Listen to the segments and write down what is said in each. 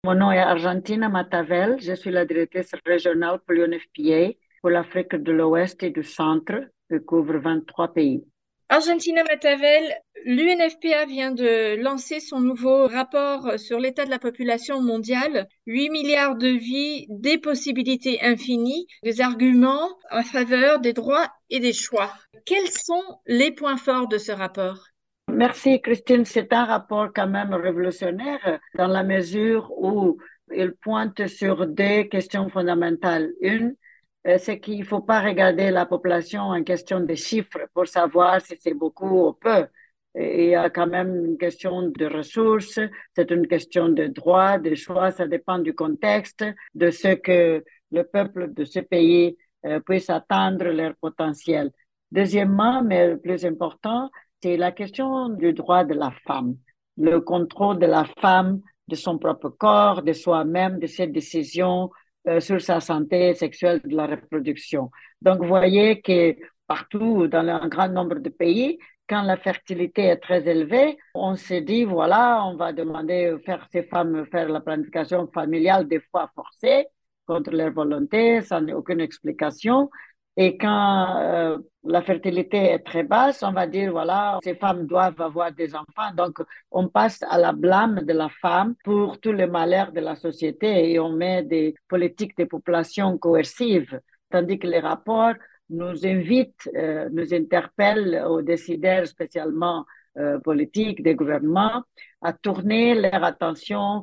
Mon nom est Argentina Matavel. Je suis la directrice régionale pour l'UNFPA pour l'Afrique de l'Ouest et du Centre, qui couvre 23 pays. Argentina Matavel, l'UNFPA vient de lancer son nouveau rapport sur l'état de la population mondiale. 8 milliards de vies, des possibilités infinies, des arguments en faveur des droits et des choix. Quels sont les points forts de ce rapport? Merci Christine, c'est un rapport quand même révolutionnaire dans la mesure où il pointe sur deux questions fondamentales. Une, c'est qu'il ne faut pas regarder la population en question de chiffres pour savoir si c'est beaucoup ou peu. Et il y a quand même une question de ressources, c'est une question de droits, de choix, ça dépend du contexte, de ce que le peuple de ce pays puisse atteindre leur potentiel. Deuxièmement, mais le plus important, c'est la question du droit de la femme, le contrôle de la femme, de son propre corps, de soi-même, de ses décisions sur sa santé sexuelle, de la reproduction. Donc, vous voyez que partout, dans un grand nombre de pays, quand la fertilité est très élevée, on se dit, voilà, on va demander faire ces femmes faire la planification familiale des fois forcée, contre leur volonté, sans aucune explication. Et quand la fertilité est très basse, on va dire, voilà, ces femmes doivent avoir des enfants. Donc, on passe à la blâme de la femme pour tous les malheurs de la société et on met des politiques de population coercives. Tandis que les rapports nous invitent, nous interpellent aux décideurs spécialement politiques des gouvernements à tourner leur attention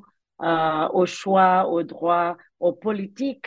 aux choix, aux droits, aux politiques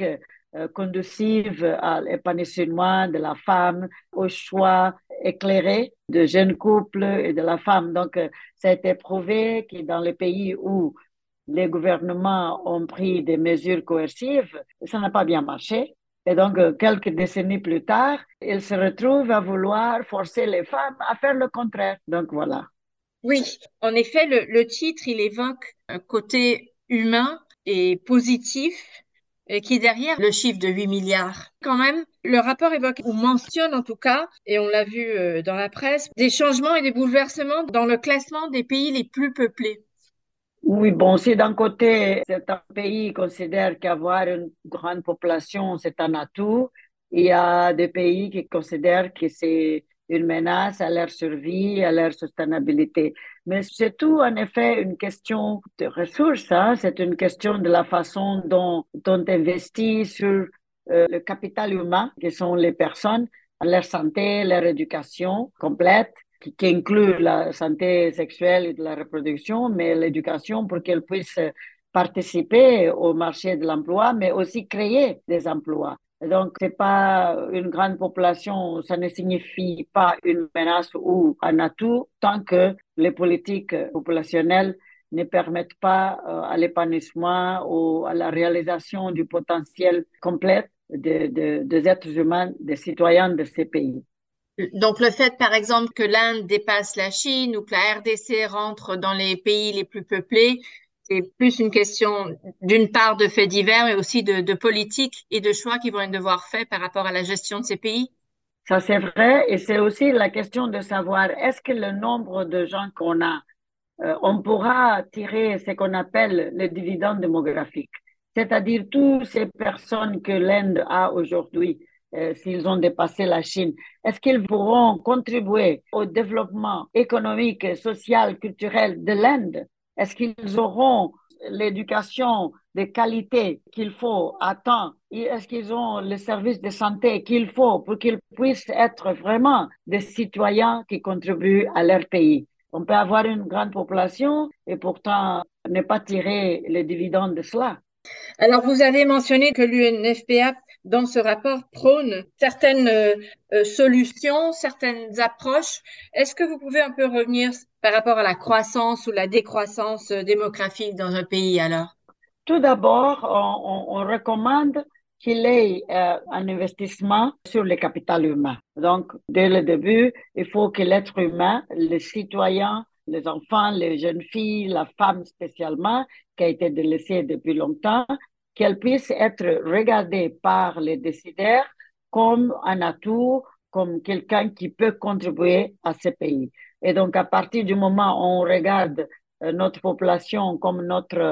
conducive à l'épanouissement de la femme, au choix éclairé de jeunes couples et de la femme. Donc, ça a été prouvé que dans les pays où les gouvernements ont pris des mesures coercives, ça n'a pas bien marché. Et donc, quelques décennies plus tard, ils se retrouvent à vouloir forcer les femmes à faire le contraire. Donc, voilà. Oui, en effet, le titre, il évoque un côté humain et positif qui est derrière le chiffre de 8 milliards. Quand même, le rapport évoque ou mentionne en tout cas, et on l'a vu dans la presse, des changements et des bouleversements dans le classement des pays les plus peuplés. Oui, bon, si d'un côté, certains pays considèrent qu'avoir une grande population, c'est un atout, il y a des pays qui considèrent que c'est une menace à leur survie, à leur soutenabilité. Mais c'est tout, en effet, une question de ressources, hein. C'est une question de la façon dont on investit sur le capital humain, qui sont les personnes, leur santé, leur éducation complète qui inclut la santé sexuelle et de la reproduction, mais l'éducation pour qu'elles puissent participer au marché de l'emploi, mais aussi créer des emplois. Et donc, c'est pas une grande population, ça ne signifie pas une menace ou un atout tant que les politiques populationnelles ne permettent pas à l'épanouissement ou à la réalisation du potentiel complet des êtres humains, des citoyens de ces pays. Donc, le fait, par exemple, que l'Inde dépasse la Chine ou que la RDC rentre dans les pays les plus peuplés, c'est plus une question d'une part de faits divers, mais aussi de politique et de choix qui vont devoir faits par rapport à la gestion de ces pays. Ça, c'est vrai. Et c'est aussi la question de savoir est-ce que le nombre de gens qu'on a, on pourra tirer ce qu'on appelle le dividende démographique. C'est-à-dire toutes ces personnes que l'Inde a aujourd'hui, s'ils ont dépassé la Chine, est-ce qu'ils pourront contribuer au développement économique, social, culturel de l'Inde? Est-ce qu'ils auront l'éducation de qualité qu'il faut à temps? Est-ce qu'ils ont le service de santé qu'il faut pour qu'ils puissent être vraiment des citoyens qui contribuent à leur pays? On peut avoir une grande population et pourtant ne pas tirer les dividendes de cela. Alors, vous avez mentionné que l'UNFPA, dans ce rapport, prône certaines solutions, certaines approches. Est-ce que vous pouvez un peu revenir par rapport à la croissance ou la décroissance démographique dans un pays alors? Tout d'abord, on recommande qu'il y ait un investissement sur le capital humain. Donc, dès le début, il faut que l'être humain, les citoyens, les enfants, les jeunes filles, la femme spécialement, qui a été délaissée depuis longtemps, qu'elle puisse être regardée par les décideurs comme un atout, comme quelqu'un qui peut contribuer à ce pays. Et donc, à partir du moment où on regarde notre population comme notre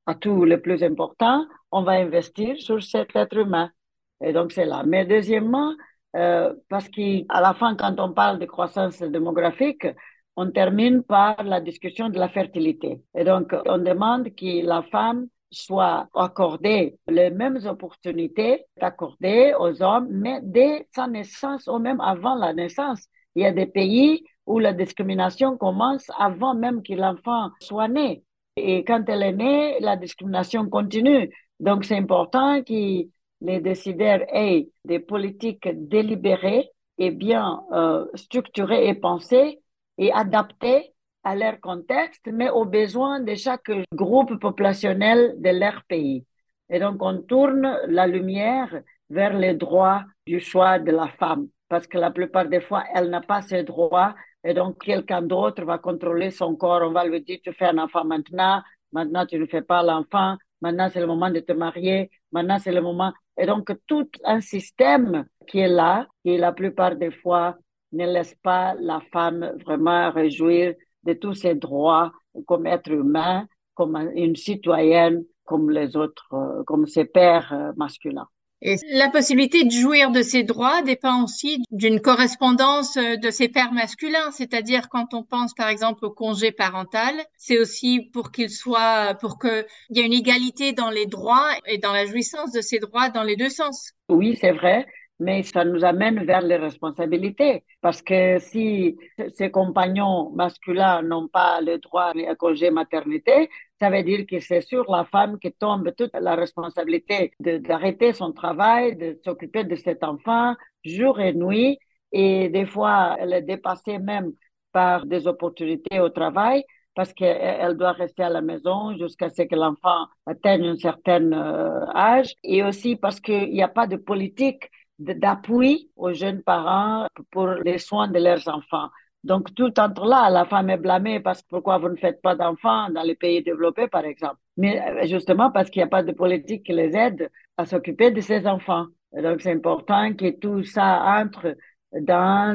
atout le plus important, on va investir sur cet être humain. Et donc, c'est là. Mais deuxièmement, parce qu'à la fin, quand on parle de croissance démographique, on termine par la discussion de la fertilité. Et donc, on demande que la femme soit accordée les mêmes opportunités accordées aux hommes, mais dès sa naissance ou même avant la naissance. Il y a des pays où la discrimination commence avant même que l'enfant soit né. Et quand elle est née, la discrimination continue. Donc, c'est important que les décideurs aient des politiques délibérées et bien structurées et pensées et adaptées à leur contexte, mais aux besoins de chaque groupe populationnel de leur pays. Et donc, on tourne la lumière vers les droits du choix de la femme, parce que la plupart des fois, elle n'a pas ces droits, et donc quelqu'un d'autre va contrôler son corps. On va lui dire, tu fais un enfant maintenant, maintenant tu ne fais pas l'enfant, maintenant c'est le moment de te marier, maintenant c'est le moment. Et donc, tout un système qui est là, qui la plupart des fois ne laisse pas la femme vraiment réjouir de tous ses droits comme être humain, comme une citoyenne, comme les autres, comme ses pairs masculins. Et la possibilité de jouir de ces droits dépend aussi d'une correspondance de ses pairs masculins, c'est-à-dire quand on pense par exemple au congé parental, c'est aussi pour qu'il soit, pour qu'il y ait une égalité dans les droits et dans la jouissance de ces droits dans les deux sens. Oui, c'est vrai, mais ça nous amène vers les responsabilités. Parce que si ses compagnons masculins n'ont pas le droit à congé maternité, ça veut dire que c'est sur la femme qui tombe toute la responsabilité d'arrêter son travail, de s'occuper de cet enfant jour et nuit. Et des fois, elle est dépassée même par des opportunités au travail parce qu'elle doit rester à la maison jusqu'à ce que l'enfant atteigne un certain âge, et aussi parce qu'il n'y a pas de politique d'appui aux jeunes parents pour les soins de leurs enfants. Donc, tout entre là, la femme est blâmée parce que pourquoi vous ne faites pas d'enfants dans les pays développés, par exemple. Mais justement parce qu'il n'y a pas de politique qui les aide à s'occuper de ces enfants. Et donc, c'est important que tout ça entre dans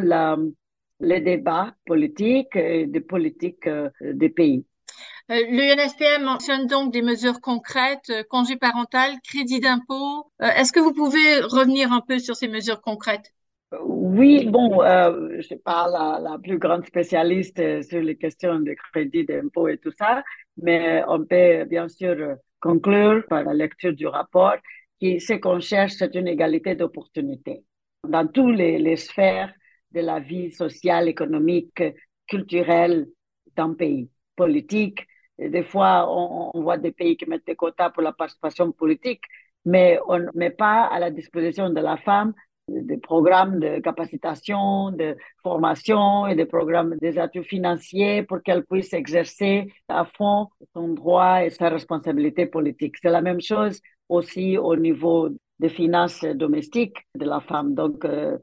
les débats politiques et des politiques des pays. L'UNFPA mentionne donc des mesures concrètes, congé parental, crédit d'impôt. Est-ce que vous pouvez revenir un peu sur ces mesures concrètes? Oui, bon, je suis pas la plus grande spécialiste sur les questions de crédit d'impôt et tout ça, mais on peut bien sûr conclure par la lecture du rapport que ce qu'on cherche, c'est une égalité d'opportunité dans tous les sphères de la vie sociale, économique, culturelle d'un pays, politique. Et des fois, on voit des pays qui mettent des quotas pour la participation politique, mais on ne met pas à la disposition de la femme des programmes de capacitation, de formation et des programmes des atouts financiers pour qu'elle puisse exercer à fond son droit et sa responsabilité politique. C'est la même chose aussi au niveau des finances domestiques de la femme. Donc,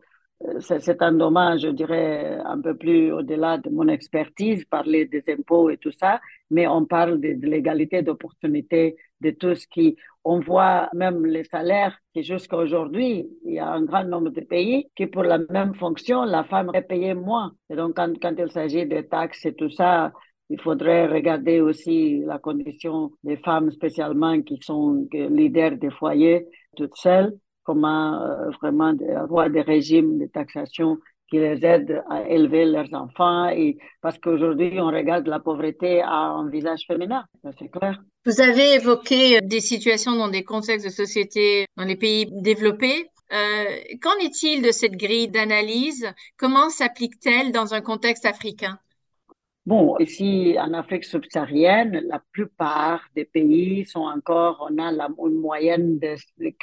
c'est un domaine, je dirais, un peu plus au-delà de mon expertise, parler des impôts et tout ça, mais on parle de l'égalité d'opportunité, de tout ce qui, on voit même les salaires, qui jusqu'à aujourd'hui, il y a un grand nombre de pays qui, pour la même fonction, la femme est payée moins. Et donc, quand il s'agit des taxes et tout ça, il faudrait regarder aussi la condition des femmes, spécialement qui sont leaders des foyers, toutes seules, comment vraiment avoir des régimes de taxation qui les aident à élever leurs enfants. Et parce qu'aujourd'hui, on regarde la pauvreté à un visage féminin, ça c'est clair. Vous avez évoqué des situations dans des contextes de société dans les pays développés. Qu'en est-il de cette grille d'analyse? Comment s'applique-t-elle dans un contexte africain? Bon, ici, en Afrique subsaharienne, la plupart des pays sont encore, on a une moyenne de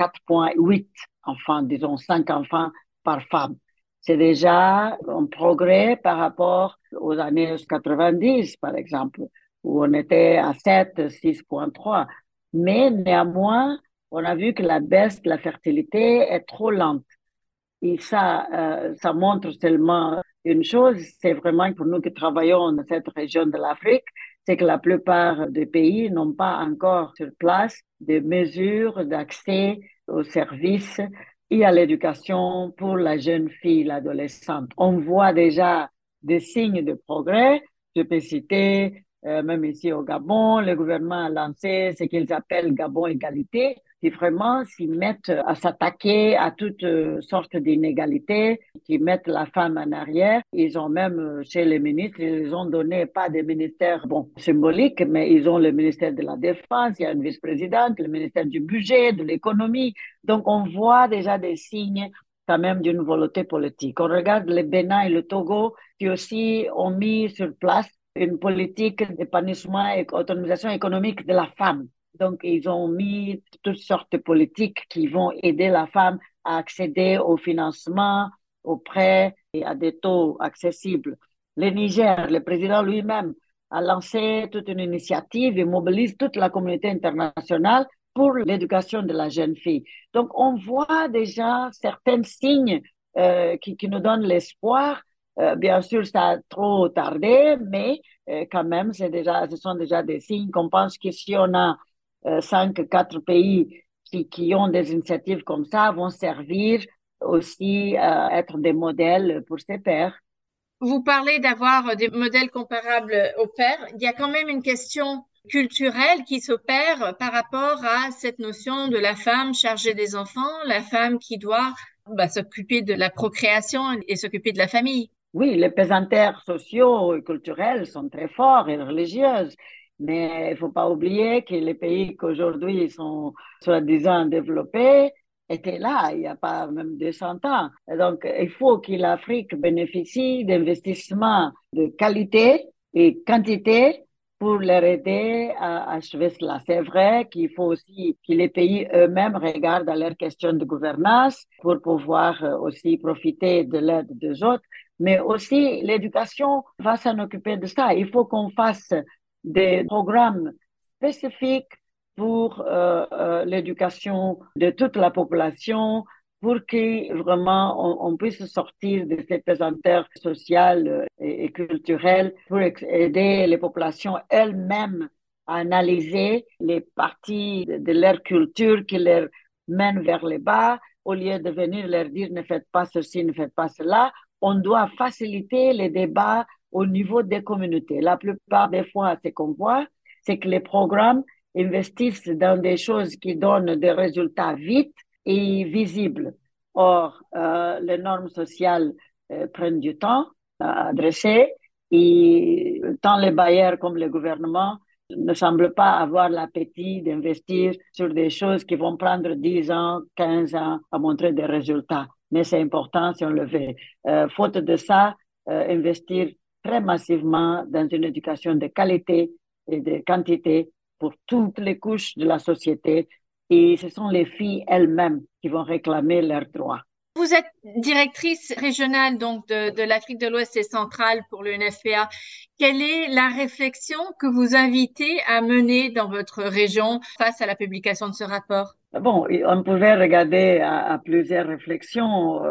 4,8 enfants, disons 5 enfants par femme. C'est déjà un progrès par rapport aux années 90, par exemple, où on était à 7, 6,3. Mais néanmoins, on a vu que la baisse de la fertilité est trop lente. Et ça montre seulement une chose, c'est vraiment pour nous qui travaillons dans cette région de l'Afrique, c'est que la plupart des pays n'ont pas encore sur place des mesures d'accès aux services et à l'éducation pour la jeune fille, l'adolescente. On voit déjà des signes de progrès. Je peux citer même ici au Gabon, le gouvernement a lancé ce qu'ils appellent Gabon Égalité, qui vraiment s'y mettent à s'attaquer à toutes sortes d'inégalités, qui mettent la femme en arrière. Ils ont même, chez les ministres, ils ont donné pas des ministères, bon, symboliques, mais ils ont le ministère de la Défense, il y a une vice-présidente, le ministère du Budget, de l'économie. Donc, on voit déjà des signes quand même d'une volonté politique. On regarde le Bénin et le Togo qui aussi ont mis sur place une politique d'épanouissement et autonomisation économique de la femme. Donc, ils ont mis toutes sortes de politiques qui vont aider la femme à accéder au financement, aux prêts et à des taux accessibles. Le Niger, le président lui-même a lancé toute une initiative et mobilise toute la communauté internationale pour l'éducation de la jeune fille. Donc, on voit déjà certains signes qui nous donnent l'espoir. Bien sûr, ça a trop tardé, mais quand même, ce sont déjà des signes qu'on pense que si on a 5, 4 pays qui ont des initiatives comme ça, vont servir aussi à être des modèles pour ses pairs. Vous parlez d'avoir des modèles comparables au père. Il y a quand même une question culturelle qui s'opère par rapport à cette notion de la femme chargée des enfants, la femme qui doit s'occuper de la procréation et s'occuper de la famille. Oui, les pesanteurs sociaux et culturels sont très forts et religieuses, mais il ne faut pas oublier que les pays qu'aujourd'hui sont soi-disant développés étaient là il n'y a pas même 200 ans. Et donc, il faut que l'Afrique bénéficie d'investissements de qualité et quantité pour leur aider à achever cela. C'est vrai qu'il faut aussi que les pays eux-mêmes regardent à leurs questions de gouvernance pour pouvoir aussi profiter de l'aide des autres. Mais aussi, l'éducation va s'en occuper de ça. Il faut qu'on fasse des programmes spécifiques pour l'éducation de toute la population, pour que vraiment on puisse sortir de ces pesanteurs sociales et culturelles, pour aider les populations elles-mêmes à analyser les parties de leur culture qui leur mènent vers le bas, au lieu de venir leur dire ne faites pas ceci, ne faites pas cela. On doit faciliter les débats au niveau des communautés. La plupart des fois, ce qu'on voit, c'est que les programmes investissent dans des choses qui donnent des résultats vite et visibles. Or, les normes sociales prennent du temps à adresser et tant les bailleurs comme le gouvernement ne semblent pas avoir l'appétit d'investir sur des choses qui vont prendre 10 ans, 15 ans à montrer des résultats. Mais c'est important si on le veut. Faute de ça, investir très massivement dans une éducation de qualité et de quantité pour toutes les couches de la société. Et ce sont les filles elles-mêmes qui vont réclamer leurs droits. Vous êtes directrice régionale donc de l'Afrique de l'Ouest et centrale pour l'UNFPA. Quelle est la réflexion que vous invitez à mener dans votre région face à la publication de ce rapport? Bon, on pouvait regarder à plusieurs réflexions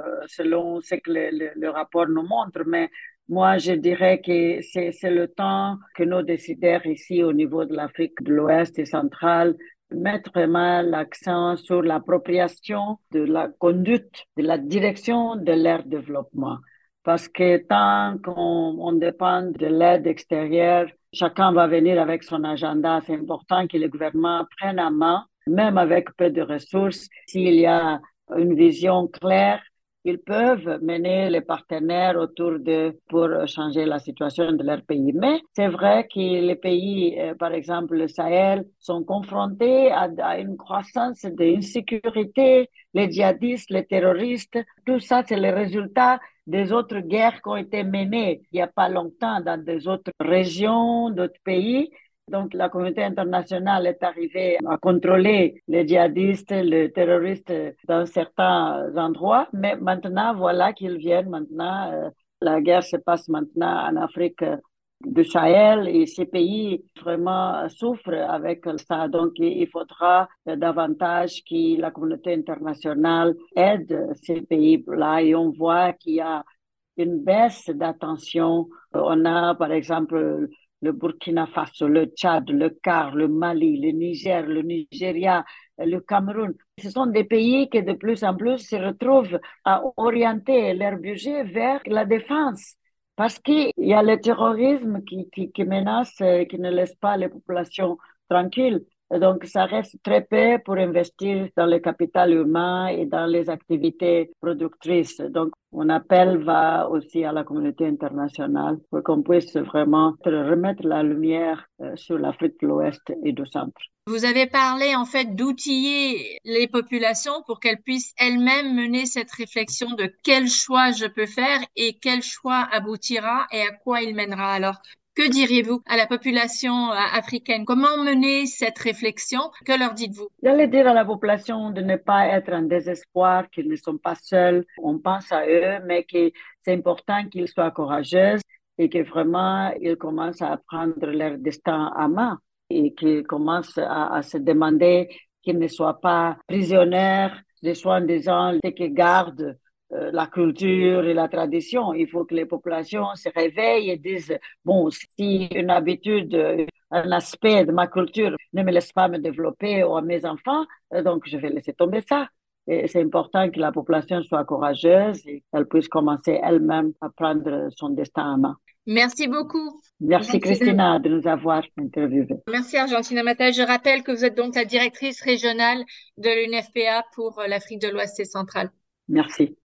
selon ce que le rapport nous montre, mais moi, je dirais que c'est le temps que nos décideurs ici au niveau de l'Afrique de l'Ouest et centrale mettent vraiment l'accent sur l'appropriation de la conduite, de la direction de leur développement. Parce que tant qu'on dépend de l'aide extérieure, chacun va venir avec son agenda. C'est important que le gouvernement prenne en main même avec peu de ressources, s'il y a une vision claire, ils peuvent mener les partenaires autour d'eux pour changer la situation de leur pays. Mais c'est vrai que les pays, par exemple le Sahel, sont confrontés à une croissance d'insécurité, les djihadistes, les terroristes, tout ça, c'est le résultat des autres guerres qui ont été menées il n'y a pas longtemps dans des autres régions, d'autres pays. Donc, la communauté internationale est arrivée à contrôler les djihadistes, les terroristes dans certains endroits. Mais maintenant, voilà qu'ils viennent maintenant. La guerre se passe maintenant en Afrique du Sahel et ces pays vraiment souffrent avec ça. Donc, il faudra davantage que la communauté internationale aide ces pays-là et on voit qu'il y a une baisse d'attention. On a, par exemple, le Burkina Faso, le Tchad, le CAR, le Mali, le Niger, le Nigeria, le Cameroun. Ce sont des pays qui de plus en plus se retrouvent à orienter leur budget vers la défense. Parce qu'il y a le terrorisme qui menace, qui ne laisse pas les populations tranquilles. Et donc, ça reste très peu pour investir dans le capital humain et dans les activités productrices. Donc, mon appel va aussi à la communauté internationale pour qu'on puisse vraiment remettre la lumière sur l'Afrique de l'Ouest et du Centre. Vous avez parlé en fait d'outiller les populations pour qu'elles puissent elles-mêmes mener cette réflexion de quel choix je peux faire et quel choix aboutira et à quoi il mènera. Alors, que diriez-vous à la population africaine? Comment mener cette réflexion? Que leur dites-vous? J'allais dire à la population de ne pas être en désespoir, qu'ils ne sont pas seuls. On pense à eux, mais que c'est important qu'ils soient courageux et que vraiment ils commencent à prendre leur destin à main et qu'ils commencent à se demander qu'ils ne soient pas prisonniers des soi-disant qui gardent la culture et la tradition. Il faut que les populations se réveillent et disent, bon, si une habitude, un aspect de ma culture ne me laisse pas me développer ou à mes enfants, donc je vais laisser tomber ça. Et c'est important que la population soit courageuse et qu'elle puisse commencer elle-même à prendre son destin en main. Merci beaucoup, Merci Argentina. Christina de nous avoir interviewés. Merci, Argentina Mata. Je rappelle que vous êtes donc la directrice régionale de l'UNFPA pour l'Afrique de l'Ouest et centrale. Merci.